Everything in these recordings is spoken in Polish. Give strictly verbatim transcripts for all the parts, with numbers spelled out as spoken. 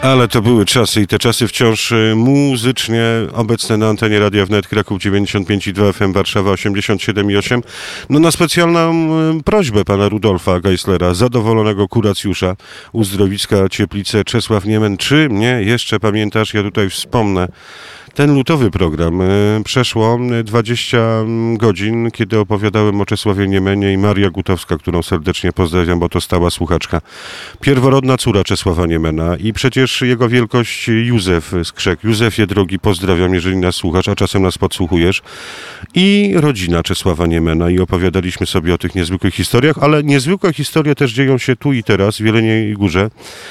Ale to były czasy i te czasy wciąż muzycznie obecne na antenie Radia Wnet, Kraków dziewięćdziesiąt pięć i dwa F M, Warszawa osiemdziesiąt siedem i osiem. No na specjalną prośbę pana Rudolfa Geisslera, zadowolonego kuracjusza Uzdrowiska Cieplice, Czesław Niemen. Czy mnie jeszcze pamiętasz? Ja tutaj wspomnę. Ten lutowy program. Przeszło dwadzieścia godzin, kiedy opowiadałem o Czesławie Niemenie i Maria Gutowska, którą serdecznie pozdrawiam, bo to stała słuchaczka. Pierworodna córa Czesława Niemena i przecież jego wielkość Józef Skrzek. Józefie drogi, pozdrawiam, jeżeli nas słuchasz, a czasem nas podsłuchujesz. I rodzina Czesława Niemena i opowiadaliśmy sobie o tych niezwykłych historiach, ale niezwykłe historie też dzieją się tu i teraz, w Jeleniej Górze,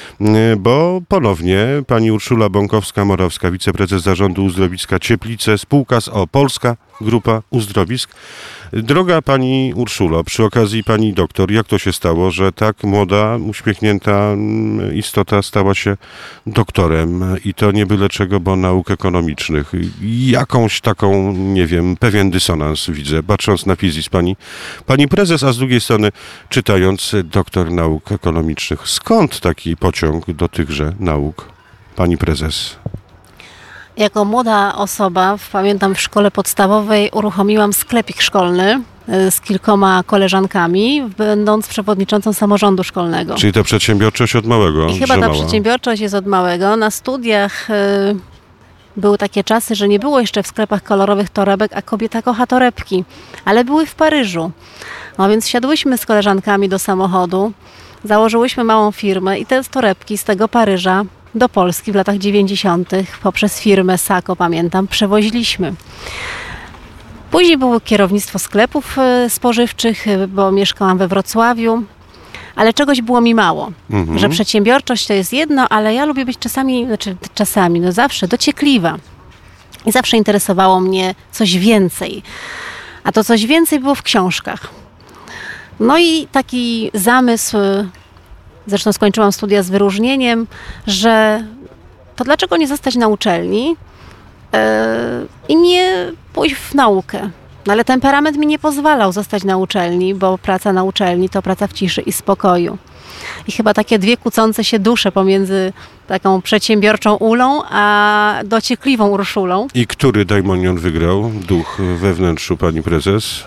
bo ponownie pani Urszula Bąkowska-Morawska, wiceprezes zarządu Uzdrowiska Cieplice, spółka z o Polska Grupa Uzdrowisk. Droga pani Urszulo, przy okazji pani doktor, jak to się stało, że tak młoda, uśmiechnięta istota stała się doktorem i to nie byle czego, bo nauk ekonomicznych. Jakąś taką, nie wiem, pewien dysonans widzę, patrząc na fizis pani, pani prezes, a z drugiej strony czytając doktor nauk ekonomicznych. Skąd taki pociąg do tychże nauk, pani prezes? Jako młoda osoba, pamiętam w szkole podstawowej uruchomiłam sklepik szkolny z kilkoma koleżankami, będąc przewodniczącą samorządu szkolnego. Czyli ta przedsiębiorczość od małego. I chyba ta przedsiębiorczość jest od małego. Na studiach y, były takie czasy, że nie było jeszcze w sklepach kolorowych torebek, a kobieta kocha torebki, ale były w Paryżu. No więc siadłyśmy z koleżankami do samochodu, założyłyśmy małą firmę i te torebki z tego Paryża do Polski w latach dziewięćdziesiątych poprzez firmę Sako, pamiętam, przewoziliśmy. Później było kierownictwo sklepów spożywczych, bo mieszkałam we Wrocławiu, ale czegoś było mi mało. Mhm. Że przedsiębiorczość to jest jedno, ale ja lubię być czasami, znaczy czasami, no zawsze dociekliwa. I zawsze interesowało mnie coś więcej. A to coś więcej było w książkach. No i taki zamysł, zresztą skończyłam studia z wyróżnieniem, że to dlaczego nie zostać na uczelni yy, i nie pójść w naukę. No ale temperament mi nie pozwalał zostać na uczelni, bo praca na uczelni to praca w ciszy i spokoju. I chyba takie dwie kłócące się dusze pomiędzy taką przedsiębiorczą Ulą, a dociekliwą Urszulą. I który daimonion wygrał? Duch we wnętrzu pani prezes?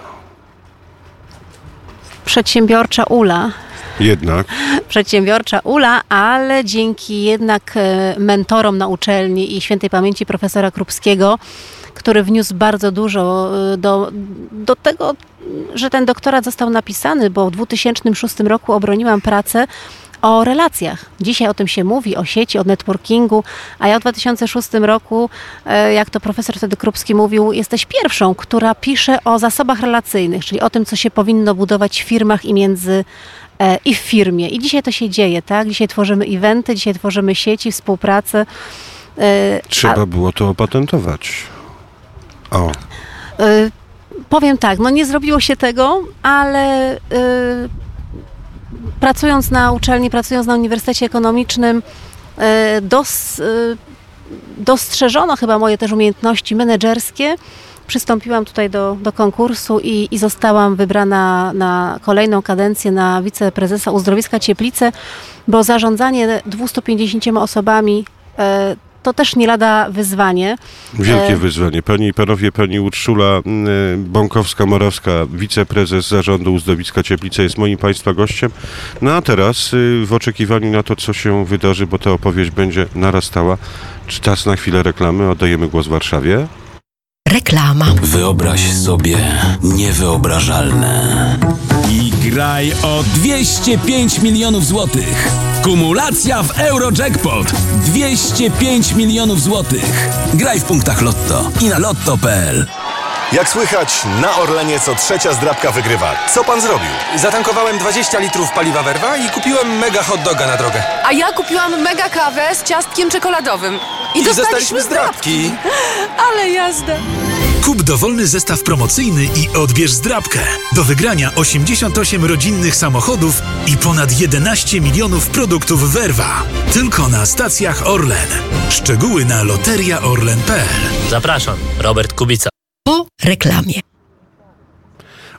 Przedsiębiorcza Ula. Jednak. Przedsiębiorcza Ula, ale dzięki jednak mentorom na uczelni i świętej pamięci profesora Krupskiego, który wniósł bardzo dużo do, do tego, że ten doktorat został napisany, bo w dwa tysiące szóstym roku obroniłam pracę o relacjach. Dzisiaj o tym się mówi, o sieci, o networkingu, a ja w dwa tysiące szóstym roku, jak to profesor wtedy Krupski mówił, jesteś pierwszą, która pisze o zasobach relacyjnych, czyli o tym, co się powinno budować w firmach i między i w firmie. I dzisiaj to się dzieje, tak? Dzisiaj tworzymy eventy, dzisiaj tworzymy sieci, współpracę. Trzeba a... było to opatentować. O. Y, powiem tak, no nie zrobiło się tego, ale y, pracując na uczelni, pracując na Uniwersytecie Ekonomicznym, y, dos, y, dostrzeżono chyba moje też umiejętności menedżerskie. Przystąpiłam tutaj do, do konkursu i, i zostałam wybrana na kolejną kadencję na wiceprezesa Uzdrowiska Cieplice, bo zarządzanie dwieście pięćdziesięcioma osobami y, to też nie lada wyzwanie. Wielkie wyzwanie. Panie i panowie, pani Urszula Bąkowska-Morawska, wiceprezes zarządu Uzdrowiska Cieplice jest moim państwa gościem. No a teraz w oczekiwaniu na to, co się wydarzy, bo ta opowieść będzie narastała, czas na chwilę reklamy. Oddajemy głos Warszawie. Reklama. Wyobraź sobie niewyobrażalne. I graj o dwieście pięć milionów złotych. Kumulacja w Eurojackpot. dwieście pięć milionów złotych. Graj w punktach Lotto i na lotto kropka p l. Jak słychać, na Orlenie co trzecia zdrabka wygrywa. Co pan zrobił? Zatankowałem dwadzieścia litrów paliwa Verva i kupiłem mega hot doga na drogę. A ja kupiłam mega kawę z ciastkiem czekoladowym. I, I dostaliśmy dostaliśmy zdrabki. Ale jazda. Kup dowolny zestaw promocyjny i odbierz zdrabkę. Do wygrania osiemdziesiąt osiem rodzinnych samochodów i ponad jedenaście milionów produktów Verva. Tylko na stacjach Orlen. Szczegóły na loteria orlen kropka p l. Zapraszam, Robert Kubica. Po reklamie.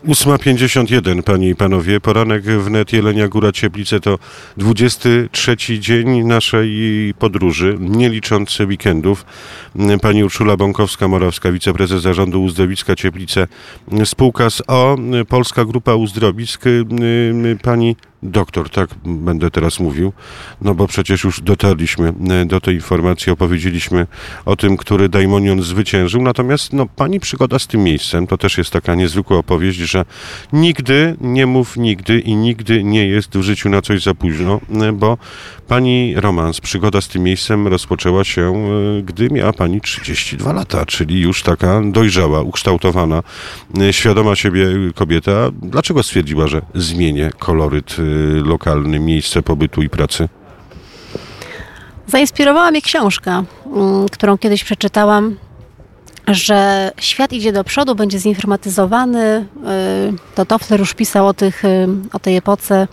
ósma pięćdziesiąt jeden, panie i panowie. Poranek wnet Jelenia Góra Cieplice to dwudziesty trzeci dzień naszej podróży, nie licząc weekendów. Pani Urszula Bąkowska-Morawska, wiceprezes zarządu Uzdrowiska Cieplice, spółka z o o, Polska Grupa Uzdrowisk. Pani doktor, tak będę teraz mówił, no bo przecież już dotarliśmy do tej informacji, opowiedzieliśmy o tym, który daimonion zwyciężył, natomiast no, pani przygoda z tym miejscem, to też jest taka niezwykła opowieść, że nigdy nie mów nigdy i nigdy nie jest w życiu na coś za późno, bo pani romans, przygoda z tym miejscem rozpoczęła się, gdy miała pani trzydzieści dwa lata, czyli już taka dojrzała, ukształtowana, świadoma siebie kobieta. Dlaczego stwierdziła, że zmienię koloryt lokalny, miejsce pobytu i pracy? Zainspirowała mnie książka, którą kiedyś przeczytałam, że świat idzie do przodu, będzie zinformatyzowany. To Toffler już pisał o, tych, o tej epoce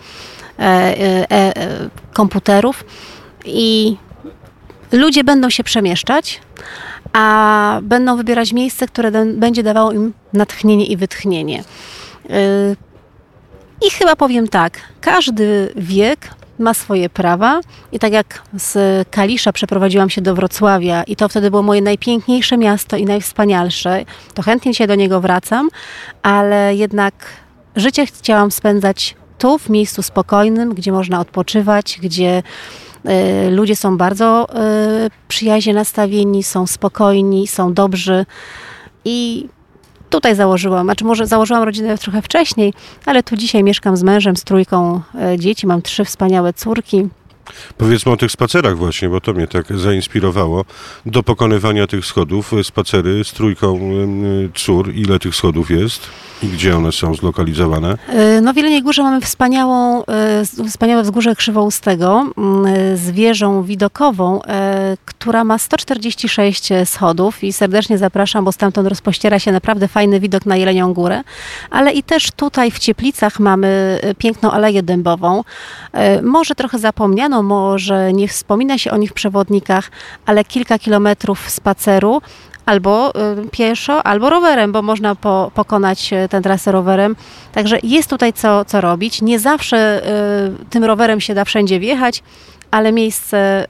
komputerów i ludzie będą się przemieszczać, a będą wybierać miejsce, które będzie dawało im natchnienie i wytchnienie. I chyba powiem tak, każdy wiek ma swoje prawa i tak jak z Kalisza przeprowadziłam się do Wrocławia i to wtedy było moje najpiękniejsze miasto i najwspanialsze, to chętnie dzisiaj do niego wracam, ale jednak życie chciałam spędzać tu, w miejscu spokojnym, gdzie można odpoczywać, gdzie y, ludzie są bardzo y, przyjaźnie nastawieni, są spokojni, są dobrzy i tutaj założyłam, znaczy może założyłam rodzinę trochę wcześniej, ale tu dzisiaj mieszkam z mężem, z trójką dzieci, mam trzy wspaniałe córki. Powiedzmy o tych spacerach właśnie, bo to mnie tak zainspirowało do pokonywania tych schodów. Spacery z trójką cór. Ile tych schodów jest i gdzie one są zlokalizowane? No w Jeleniej Górze mamy wspaniałą, wspaniałe wzgórze Krzywoustego z wieżą widokową, która ma sto czterdzieści sześć schodów i serdecznie zapraszam, bo stamtąd rozpościera się naprawdę fajny widok na Jelenią Górę. Ale i też tutaj w Cieplicach mamy piękną Aleję Dębową. Może trochę zapomniano, może nie wspomina się o nich w przewodnikach, ale kilka kilometrów spaceru albo y, pieszo, albo rowerem, bo można po, pokonać tę trasę rowerem. Także jest tutaj co, co robić. Nie zawsze y, tym rowerem się da wszędzie wjechać, ale miejsce y,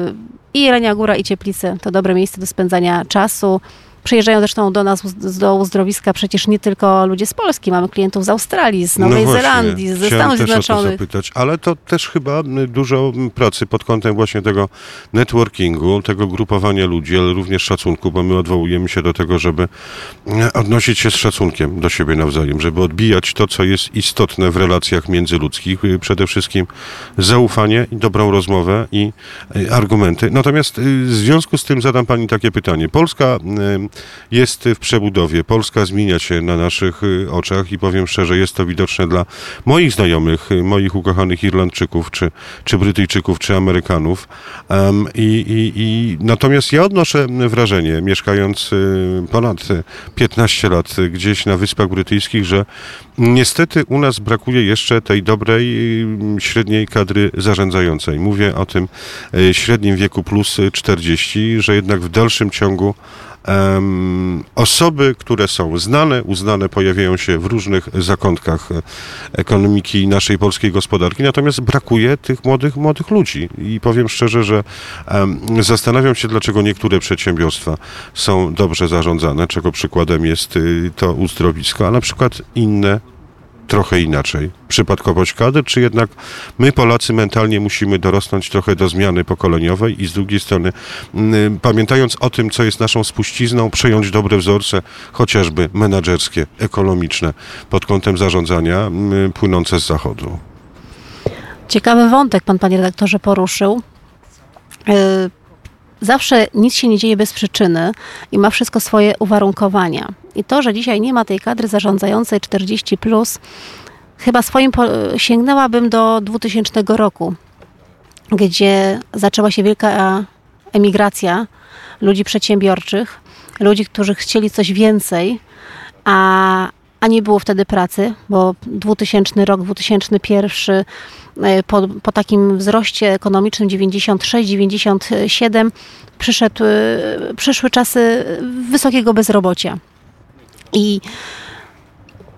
i Jelenia Góra, i Cieplice to dobre miejsce do spędzania czasu. Przyjeżdżają zresztą do nas do uzdrowiska przecież nie tylko ludzie z Polski, mamy klientów z Australii, z Nowej no Zelandii, ze Stanów Zjednoczonych. Też o to zapytać, ale to też chyba dużo pracy pod kątem właśnie tego networkingu, tego grupowania ludzi, ale również szacunku, bo my odwołujemy się do tego, żeby odnosić się z szacunkiem do siebie nawzajem, żeby odbijać to, co jest istotne w relacjach międzyludzkich, przede wszystkim zaufanie i dobrą rozmowę i argumenty. Natomiast w związku z tym zadam pani takie pytanie. Polska jest w przebudowie. Polska zmienia się na naszych oczach i powiem szczerze, jest to widoczne dla moich znajomych, moich ukochanych Irlandczyków, czy, czy Brytyjczyków, czy Amerykanów. Um, i, i, i natomiast ja odnoszę wrażenie, mieszkając ponad piętnaście lat gdzieś na Wyspach Brytyjskich, że niestety u nas brakuje jeszcze tej dobrej, średniej kadry zarządzającej. Mówię o tym średnim wieku plus czterdzieści, że jednak w dalszym ciągu Um, osoby, które są znane, uznane, pojawiają się w różnych zakątkach ekonomiki naszej polskiej gospodarki, natomiast brakuje tych młodych, młodych ludzi i powiem szczerze, że um, zastanawiam się, dlaczego niektóre przedsiębiorstwa są dobrze zarządzane, czego przykładem jest y, to uzdrowisko, a na przykład inne trochę inaczej. Przypadkowość kadr, czy jednak my Polacy mentalnie musimy dorosnąć trochę do zmiany pokoleniowej i z drugiej strony y, pamiętając o tym, co jest naszą spuścizną, przejąć dobre wzorce, chociażby menadżerskie, ekonomiczne, pod kątem zarządzania y, płynące z zachodu. Ciekawy wątek pan, panie redaktorze, poruszył. Y Zawsze nic się nie dzieje bez przyczyny i ma wszystko swoje uwarunkowania. I to, że dzisiaj nie ma tej kadry zarządzającej czterdzieści plus, chyba swoim sięgnęłabym do dwutysięcznego roku, gdzie zaczęła się wielka emigracja ludzi przedsiębiorczych, ludzi, którzy chcieli coś więcej, a, a nie było wtedy pracy, bo dwutysięczny rok, dwa tysiące pierwszy Po, po takim wzroście ekonomicznym dziewięćdziesiąt sześć dziewięćdziesiąt siedem przyszedł, przyszły czasy wysokiego bezrobocia. I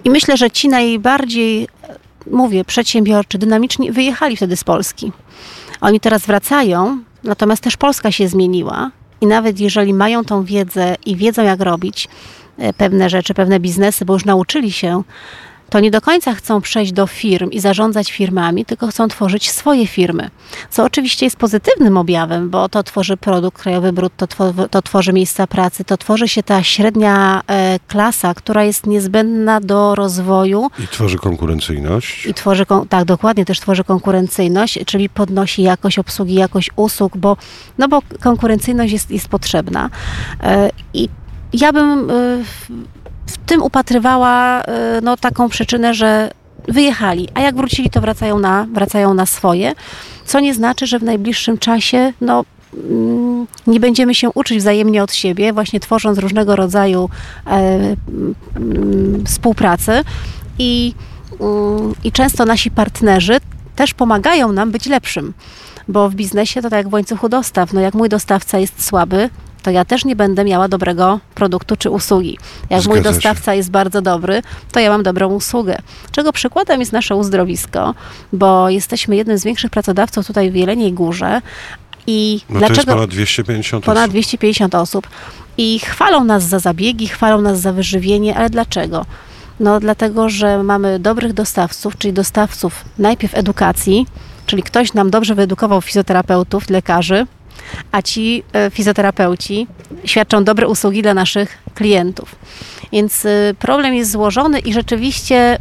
I myślę, że ci najbardziej, mówię, przedsiębiorczy, dynamiczni wyjechali wtedy z Polski. Oni teraz wracają, natomiast też Polska się zmieniła i nawet jeżeli mają tą wiedzę i wiedzą, jak robić pewne rzeczy, pewne biznesy, bo już nauczyli się, to nie do końca chcą przejść do firm i zarządzać firmami, tylko chcą tworzyć swoje firmy. Co oczywiście jest pozytywnym objawem, bo to tworzy produkt krajowy brutto, to, to tworzy miejsca pracy, to tworzy się ta średnia e, klasa, która jest niezbędna do rozwoju. I tworzy konkurencyjność. I tworzy, tak, dokładnie, też tworzy konkurencyjność, czyli podnosi jakość obsługi, jakość usług, bo, no bo konkurencyjność jest, jest potrzebna. E, I ja bym... E, w tym upatrywała no, taką przyczynę, że wyjechali, a jak wrócili, to wracają na, wracają na swoje, co nie znaczy, że w najbliższym czasie no, nie będziemy się uczyć wzajemnie od siebie, właśnie tworząc różnego rodzaju e, współpracy i, i często nasi partnerzy też pomagają nam być lepszym, bo w biznesie to tak jak w łańcuchu dostaw, no jak mój dostawca jest słaby, to ja też nie będę miała dobrego produktu czy usługi. Jak Zgadza mój dostawca się. Jest bardzo dobry, to ja mam dobrą usługę. Czego przykładem jest nasze uzdrowisko, bo jesteśmy jednym z większych pracodawców tutaj w Jeleniej Górze. I no dlaczego? To jest ponad dwieście pięćdziesiąt ponad osób. dwieście pięćdziesiąt osób. I chwalą nas za zabiegi, chwalą nas za wyżywienie, ale dlaczego? No dlatego, że mamy dobrych dostawców, czyli dostawców najpierw edukacji, czyli ktoś nam dobrze wyedukował fizjoterapeutów, lekarzy, a ci fizjoterapeuci świadczą dobre usługi dla naszych klientów. Więc problem jest złożony i rzeczywiście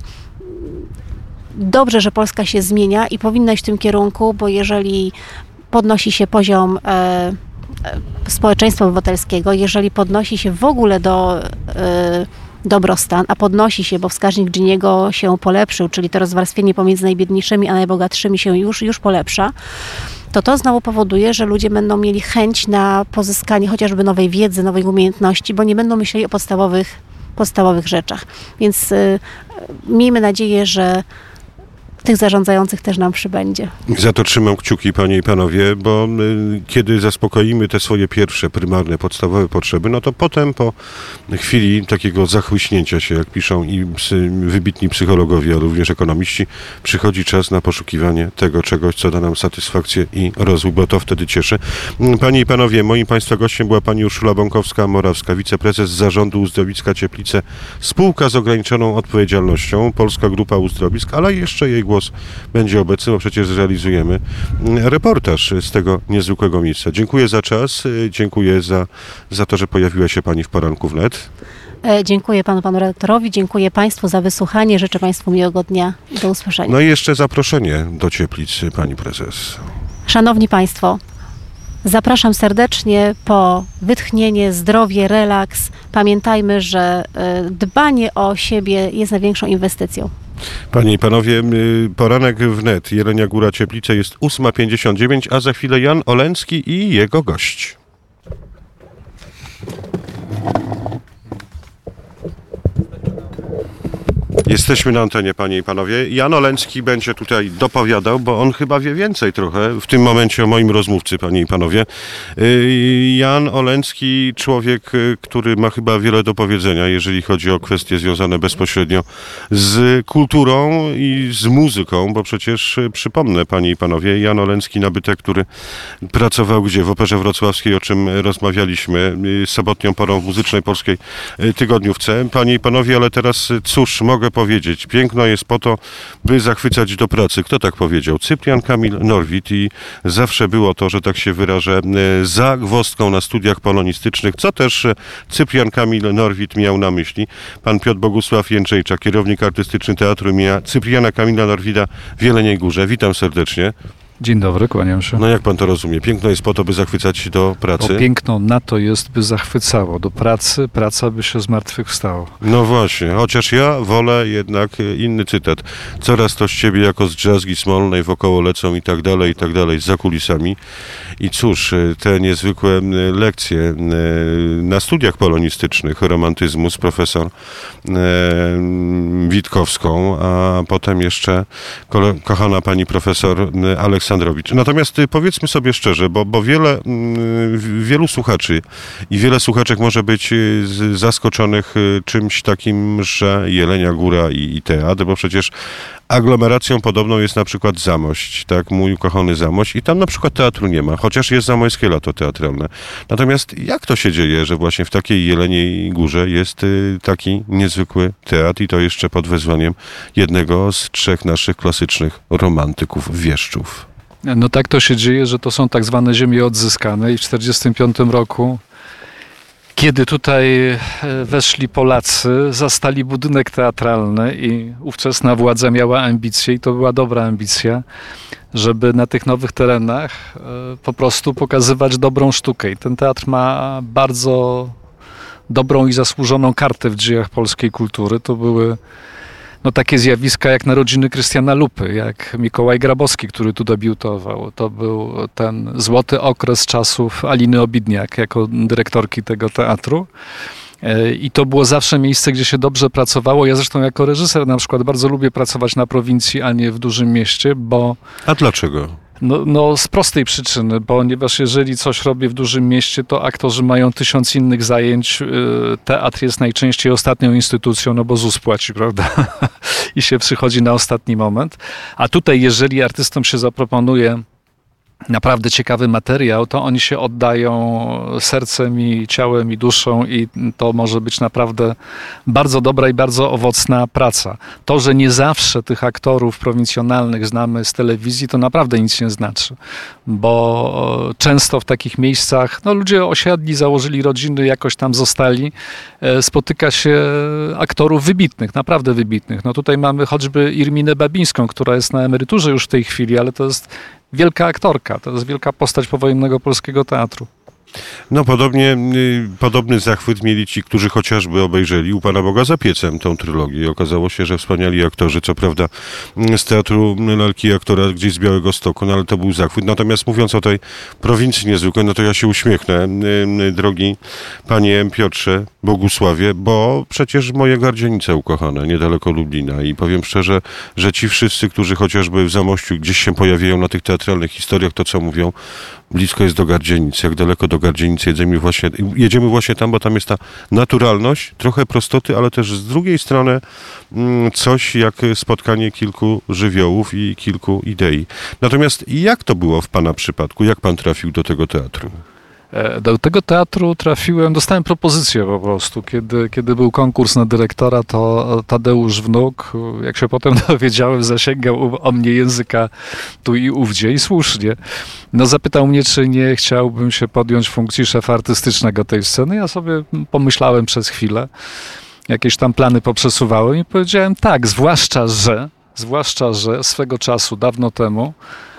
dobrze, że Polska się zmienia i powinna iść w tym kierunku, bo jeżeli podnosi się poziom społeczeństwa obywatelskiego, jeżeli podnosi się w ogóle do dobrostan, a podnosi się, bo wskaźnik Giniego się polepszył, czyli to rozwarstwienie pomiędzy najbiedniejszymi a najbogatszymi się już, już polepsza, to to znowu powoduje, że ludzie będą mieli chęć na pozyskanie chociażby nowej wiedzy, nowych umiejętności, bo nie będą myśleli o podstawowych, podstawowych rzeczach. Więc y, miejmy nadzieję, że tych zarządzających też nam przybędzie. Za to trzymam kciuki, panie i panowie, bo y, kiedy zaspokoimy te swoje pierwsze, prymarne, podstawowe potrzeby, no to potem po chwili takiego zachłyśnięcia się, jak piszą i psy, wybitni psychologowie, ale również ekonomiści, przychodzi czas na poszukiwanie tego czegoś, co da nam satysfakcję i rozwój, bo to wtedy cieszy. Panie i panowie, moim państwa gościem była pani Urszula Bąkowska-Morawska, wiceprezes zarządu Uzdrowiska Cieplice, spółka z ograniczoną odpowiedzialnością, Polska Grupa Uzdrowisk, ale jeszcze jej głos będzie obecny, bo przecież zrealizujemy reportaż z tego niezwykłego miejsca. Dziękuję za czas, dziękuję za, za to, że pojawiła się pani w Poranku Wnet. Dziękuję panu, panu redaktorowi, dziękuję państwu za wysłuchanie, życzę państwu miłego dnia i do usłyszenia. No i jeszcze zaproszenie do Cieplic, pani prezes. Szanowni państwo, zapraszam serdecznie po wytchnienie, zdrowie, relaks. Pamiętajmy, że dbanie o siebie jest największą inwestycją. Panie i panowie, Poranek Wnet, Jelenia Góra, Cieplice jest ósma pięćdziesiąt dziewięć, a za chwilę Jan Oleński i jego gość. Jesteśmy na antenie, panie i panowie. Jan Oleński będzie tutaj dopowiadał, bo on chyba wie więcej trochę w tym momencie o moim rozmówcy, panie i panowie. Jan Oleński, człowiek, który ma chyba wiele do powiedzenia, jeżeli chodzi o kwestie związane bezpośrednio z kulturą i z muzyką, bo przecież przypomnę, panie i panowie, Jan Oleński, nabytek, który pracował gdzie? W Operze Wrocławskiej, o czym rozmawialiśmy, sobotnią porą w Muzycznej Polskiej Tygodniówce. Panie i panowie, ale teraz cóż mogę powiedzieć? Piękno jest po to, by zachwycać do pracy. Kto tak powiedział? Cyprian Kamil Norwid i zawsze było to, że tak się wyrażę, zagwozdką na studiach polonistycznych, co też Cyprian Kamil Norwid miał na myśli. Pan Piotr Bogusław Jędrzejczak, kierownik artystyczny Teatru imienia Cypriana Kamila Norwida w Jeleniej Górze. Witam serdecznie. Dzień dobry, kłaniam się. No jak pan to rozumie? Piękno jest po to, by zachwycać do pracy? O, piękno na to jest, by zachwycało. Do pracy, praca by się zmartwychwstała. No właśnie, chociaż ja wolę jednak inny cytat. Coraz to z ciebie jako z drzazgi smolnej wokoło lecą i tak dalej, i tak dalej, za kulisami. I cóż, te niezwykłe lekcje na studiach polonistycznych romantyzmu z profesor Witkowską, a potem jeszcze kochana pani profesor Aleksandra Aleksandrowicz. Natomiast y, powiedzmy sobie szczerze, bo, bo wiele, y, wielu słuchaczy i wiele słuchaczek może być y, z, zaskoczonych y, czymś takim, że Jelenia Góra i, i teatr, bo przecież aglomeracją podobną jest na przykład Zamość, tak, mój ukochany Zamość i tam na przykład teatru nie ma, chociaż jest Zamojskie Lato Teatralne. Natomiast jak to się dzieje, że właśnie w takiej Jeleniej Górze jest y, taki niezwykły teatr i to jeszcze pod wezwaniem jednego z trzech naszych klasycznych romantyków, wieszczów? No tak to się dzieje, że to są tak zwane ziemie odzyskane i w czterdziestym piątym roku, kiedy tutaj weszli Polacy, zastali budynek teatralny i ówczesna władza miała ambicje i to była dobra ambicja, żeby na tych nowych terenach po prostu pokazywać dobrą sztukę. I ten teatr ma bardzo dobrą i zasłużoną kartę w dziejach polskiej kultury. To były no, takie zjawiska jak narodziny Krystiana Lupy, jak Mikołaj Grabowski, który tu debiutował. To był ten złoty okres czasów Aliny Obidniak jako dyrektorki tego teatru. I to było zawsze miejsce, gdzie się dobrze pracowało. Ja zresztą jako reżyser na przykład bardzo lubię pracować na prowincji, a nie w dużym mieście, bo... A dlaczego? No, no z prostej przyczyny, ponieważ jeżeli coś robię w dużym mieście, to aktorzy mają tysiąc innych zajęć. Teatr jest najczęściej ostatnią instytucją, no bo ZUS płaci, prawda? I się przychodzi na ostatni moment. A tutaj, jeżeli artystom się zaproponuje naprawdę ciekawy materiał, to oni się oddają sercem i ciałem i duszą i to może być naprawdę bardzo dobra i bardzo owocna praca. To, że nie zawsze tych aktorów prowincjonalnych znamy z telewizji, to naprawdę nic nie znaczy, bo często w takich miejscach no, ludzie osiadli, założyli rodziny, jakoś tam zostali, spotyka się aktorów wybitnych, naprawdę wybitnych. No tutaj mamy choćby Irminę Babińską, która jest na emeryturze już w tej chwili, ale to jest wielka aktorka, to jest wielka postać powojennego polskiego teatru. No podobnie, y, podobny zachwyt mieli ci, którzy chociażby obejrzeli U Pana Boga za piecem tą trylogię. Okazało się, że wspaniali aktorzy, co prawda z teatru lalki i aktora gdzieś z Białegostoku, no ale to był zachwyt. Natomiast mówiąc o tej prowincji niezwykłej, no to ja się uśmiechnę, y, y, drogi panie Piotrze Bogusławie, bo przecież moje Gardzienice ukochane, niedaleko Lublina i powiem szczerze, że ci wszyscy, którzy chociażby w Zamościu gdzieś się pojawiają na tych teatralnych historiach, to co mówią, blisko jest do Gardzienic, jak daleko do Gardzienic jedziemy właśnie, jedziemy właśnie tam, bo tam jest ta naturalność, trochę prostoty, ale też z drugiej strony coś jak spotkanie kilku żywiołów i kilku idei. Natomiast jak to było w Pana przypadku? Jak Pan trafił do tego teatru? Do tego teatru trafiłem, dostałem propozycję po prostu. Kiedy, kiedy był konkurs na dyrektora, to Tadeusz Wnuk, jak się potem dowiedziałem, zasięgał o mnie języka tu i ówdzie i słusznie. No zapytał mnie, czy nie chciałbym się podjąć funkcji szefa artystycznego tej sceny. Ja sobie pomyślałem przez chwilę, jakieś tam plany poprzesuwałem i powiedziałem tak, zwłaszcza, że, zwłaszcza, że swego czasu, dawno temu,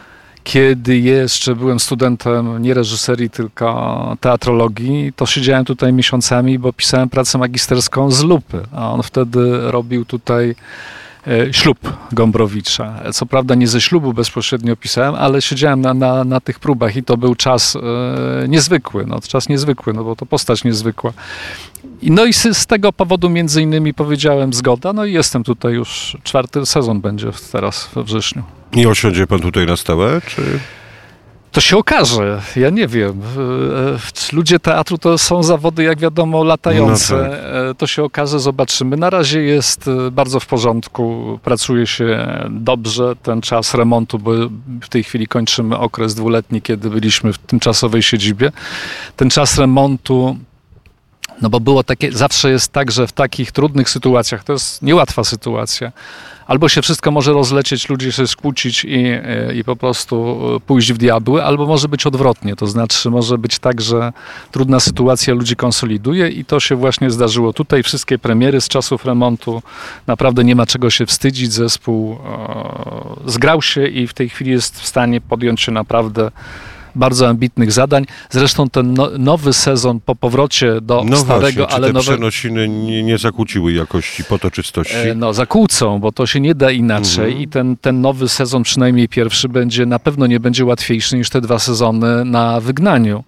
kiedy jeszcze byłem studentem nie reżyserii, tylko teatrologii, to siedziałem tutaj miesiącami, bo pisałem pracę magisterską z Lupy, a on wtedy robił tutaj e, ślub Gombrowicza. Co prawda nie ze ślubu bezpośrednio pisałem, ale siedziałem na, na, na tych próbach i to był czas e, niezwykły, no, czas niezwykły, no bo to postać niezwykła. I no i z, z tego powodu między innymi powiedziałem zgoda, no i jestem tutaj już, czwarty sezon będzie teraz we wrześniu. I osiądzie Pan tutaj na stałe, czy... To się okaże, ja nie wiem. Ludzie teatru to są zawody, jak wiadomo, latające. No tak. To się okaże, zobaczymy. Na razie jest bardzo w porządku, pracuje się dobrze. Ten czas remontu, bo w tej chwili kończymy okres dwuletni, kiedy byliśmy w tymczasowej siedzibie. Ten czas remontu, no bo było takie, zawsze jest tak, że w takich trudnych sytuacjach, to jest niełatwa sytuacja, albo się wszystko może rozlecieć, ludzie się skłócić i, i po prostu pójść w diabły, albo może być odwrotnie, to znaczy może być tak, że trudna sytuacja ludzi konsoliduje i to się właśnie zdarzyło tutaj. Wszystkie premiery z czasów remontu, naprawdę nie ma czego się wstydzić, zespół e, zgrał się i w tej chwili jest w stanie podjąć się naprawdę bardzo ambitnych zadań. Zresztą ten no, nowy sezon po powrocie do no starego, właśnie, czy ale te nowe... przenosiny nie, nie zakłóciły jakości, potoczystości? E, no zakłócą, bo to się nie da inaczej mhm. i ten, ten nowy sezon, przynajmniej pierwszy, będzie na pewno nie będzie łatwiejszy niż te dwa sezony na Wygnaniu,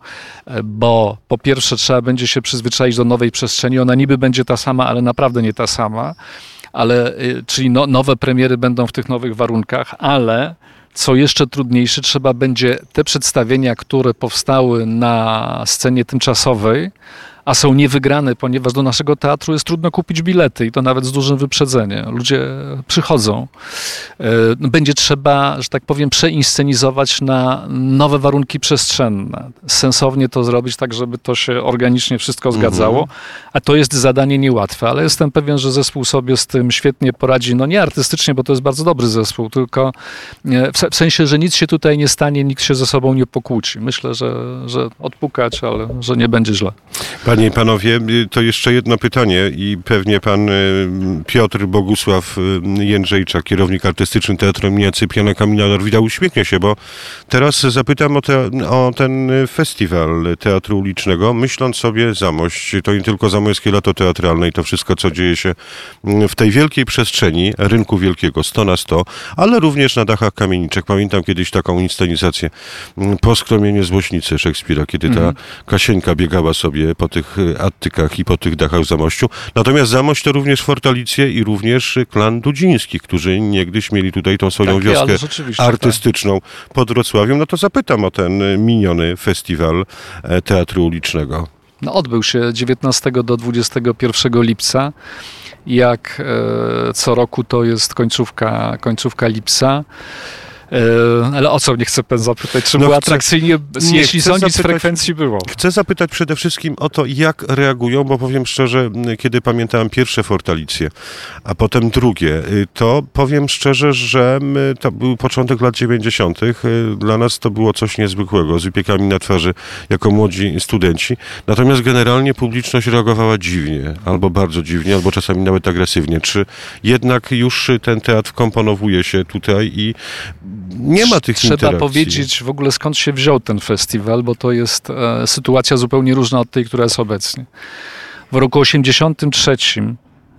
bo po pierwsze trzeba będzie się przyzwyczaić do nowej przestrzeni, ona niby będzie ta sama, ale naprawdę nie ta sama, ale, czyli no, nowe premiery będą w tych nowych warunkach, ale Co jeszcze trudniejsze, trzeba będzie te przedstawienia, które powstały na scenie tymczasowej, a są niewygrane, ponieważ do naszego teatru jest trudno kupić bilety i to nawet z dużym wyprzedzeniem. Ludzie przychodzą. Będzie trzeba, że tak powiem, przeinscenizować na nowe warunki przestrzenne. Sensownie to zrobić tak, żeby to się organicznie wszystko zgadzało, mhm. a to jest zadanie niełatwe, ale jestem pewien, że zespół sobie z tym świetnie poradzi. No nie artystycznie, bo to jest bardzo dobry zespół, tylko w sensie, że nic się tutaj nie stanie, nikt się ze sobą nie pokłóci. Myślę, że, że odpukać, ale że nie będzie źle. Panie i panowie, to jeszcze jedno pytanie i pewnie pan Piotr Bogusław Jędrzejczak, kierownik artystyczny Teatru imienia Cypriana Kamila Norwida, uśmiechnie się, bo teraz zapytam o, te, o ten festiwal teatru ulicznego, myśląc sobie Zamość, to nie tylko Zamojskie Lato Teatralne i to wszystko, co dzieje się w tej wielkiej przestrzeni rynku wielkiego, sto na sto, ale również na dachach kamieniczek. Pamiętam kiedyś taką inscenizację Po skromieniu złośnicy Szekspira, kiedy ta mm. Kasieńka biegała sobie po tych attykach i po tych dachach w Zamościu. Natomiast Zamość to również Fortalicje i również klan Dudziński, którzy niegdyś mieli tutaj tą swoją tak, wioskę artystyczną tak. pod Wrocławiem. No to zapytam o ten miniony festiwal teatru ulicznego. No, odbył się dziewiętnastego do dwudziestego pierwszego lipca. Jak e, co roku to jest końcówka, końcówka lipca. Ale o co mnie chce pan zapytać? Czy no było chcę, atrakcyjnie, nie, jeśli sądzić z frekwencji było? Chcę zapytać przede wszystkim o to, jak reagują, bo powiem szczerze, kiedy pamiętałem pierwsze Fortalicje, a potem drugie, to powiem szczerze, że to był początek lat dziewięćdziesiątych. Dla nas to było coś niezwykłego, z wypiekami na twarzy jako młodzi studenci. Natomiast generalnie publiczność reagowała dziwnie, albo bardzo dziwnie, albo czasami nawet agresywnie. Czy jednak już ten teatr wkomponowuje się tutaj i nie ma tych Trzeba interakcji. powiedzieć w ogóle, skąd się wziął ten festiwal, bo to jest e, sytuacja zupełnie różna od tej, która jest obecnie. W roku osiemdziesiątym trzecim,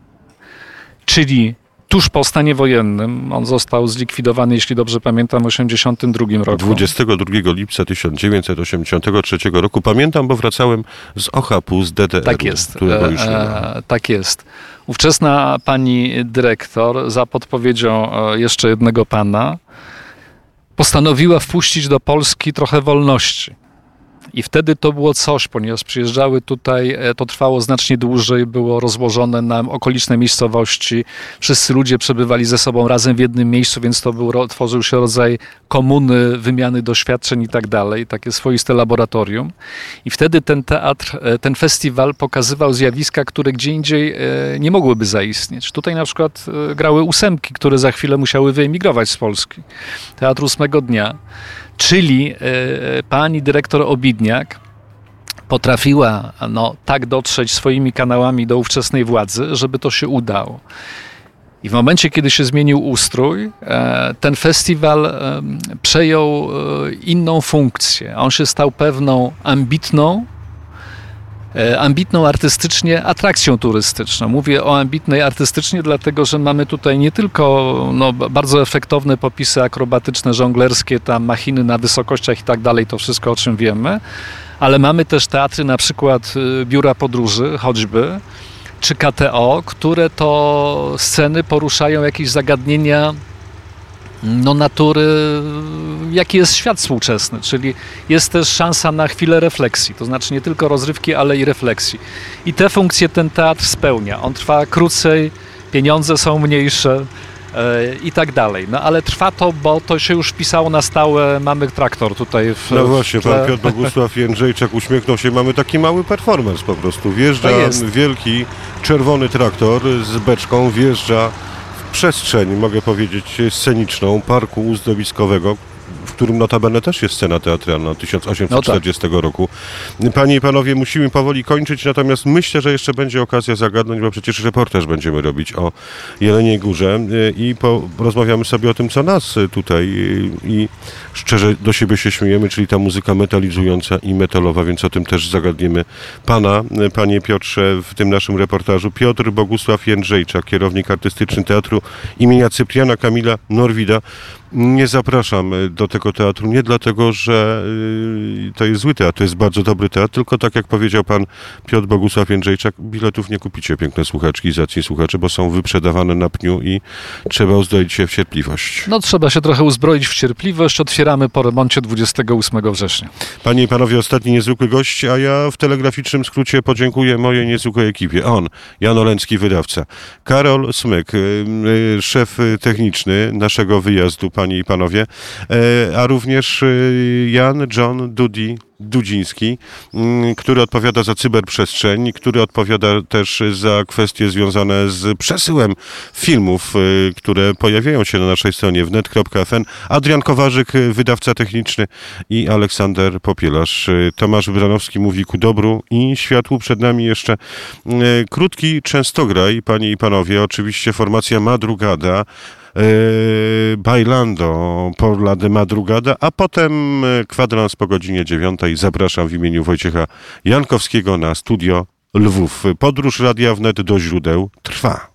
czyli tuż po stanie wojennym, on został zlikwidowany, jeśli dobrze pamiętam, w osiemdziesiątym drugim roku. dwudziestego drugiego lipca tysiąc dziewięćset osiemdziesiątego trzeciego roku. Pamiętam, bo wracałem z Ochapu, z D D R-u. Tak jest. Którego już nie ma. E, tak jest. Ówczesna pani dyrektor, za podpowiedzią jeszcze jednego pana, postanowiła wpuścić do Polski trochę wolności. I wtedy to było coś, ponieważ przyjeżdżały tutaj, to trwało znacznie dłużej, było rozłożone na okoliczne miejscowości. Wszyscy ludzie przebywali ze sobą razem w jednym miejscu, więc to był, tworzył się rodzaj komuny, wymiany doświadczeń i tak dalej, takie swoiste laboratorium. I wtedy ten teatr, ten festiwal pokazywał zjawiska, które gdzie indziej nie mogłyby zaistnieć. Tutaj na przykład grały ósemki, które za chwilę musiały wyemigrować z Polski. Teatr ósmego dnia. Czyli y, pani dyrektor Obidniak potrafiła no, tak dotrzeć swoimi kanałami do ówczesnej władzy, żeby to się udało. I w momencie, kiedy się zmienił ustrój, e, ten festiwal e, przejął e, inną funkcję. On się stał pewną ambitną, ambitną artystycznie atrakcją turystyczną. Mówię o ambitnej artystycznie, dlatego że mamy tutaj nie tylko no, bardzo efektowne popisy akrobatyczne, żonglerskie, tam machiny na wysokościach i tak dalej, to wszystko o czym wiemy, ale mamy też teatry, na przykład biura podróży, choćby, czy K T O, które to sceny poruszają jakieś zagadnienia no, natury, jaki jest świat współczesny, czyli jest też szansa na chwilę refleksji, to znaczy nie tylko rozrywki, ale i refleksji. I te funkcje ten teatr spełnia. On trwa krócej, pieniądze są mniejsze yy, i tak dalej. No ale trwa to, bo to się już wpisało na stałe, mamy traktor tutaj w No właśnie, w tle. pan Piotr Bogusław Jędrzejczak uśmiechnął się, mamy taki mały performance po prostu. Wjeżdża wielki czerwony traktor z beczką, wjeżdża przestrzeń, mogę powiedzieć, sceniczną parku uzdrowiskowego, w którym notabene też jest scena teatralna tysiąc osiemset czterdziestego no tak. roku. Panie i panowie, musimy powoli kończyć, natomiast myślę, że jeszcze będzie okazja zagadnąć, bo przecież reportaż będziemy robić o Jeleniej Górze i porozmawiamy sobie o tym, co nas tutaj i szczerze do siebie się śmiejemy, czyli ta muzyka metalizująca i metalowa, więc o tym też zagadniemy pana, panie Piotrze, w tym naszym reportażu. Piotr Bogusław Jędrzejczak, kierownik artystyczny Teatru imienia Cypriana Kamila Norwida. Nie zapraszam do tego teatru nie dlatego, że yy, to jest zły teatr, to jest bardzo dobry teatr, tylko tak jak powiedział pan Piotr Bogusław Jędrzejczak, biletów nie kupicie, piękne słuchaczki i zacni słuchacze, bo są wyprzedawane na pniu i trzeba uzbroić się w cierpliwość. No trzeba się trochę uzbroić w cierpliwość. Otwieramy po remoncie dwudziestego ósmego września. Panie i panowie, ostatni niezwykły gość, a ja w telegraficznym skrócie podziękuję mojej niezwykłej ekipie. On, Jan Oleński, wydawca, Karol Smyk, szef techniczny naszego wyjazdu, panie i panowie, a również Jan John Dudi Dudziński, który odpowiada za cyberprzestrzeń, który odpowiada też za kwestie związane z przesyłem filmów, które pojawiają się na naszej stronie wnet kropka f n. Adrian Kowarzyk, wydawca techniczny i Aleksander Popielarz. Tomasz Wybranowski mówi ku dobru i światłu. Przed nami jeszcze krótki częstograj, panie i panowie. Oczywiście formacja Madrugada, Bailando por la de Madrugada, a potem kwadrans po godzinie dziewiątej. Zapraszam w imieniu Wojciecha Jankowskiego na studio Lwów. Podróż Radia Wnet do źródeł trwa.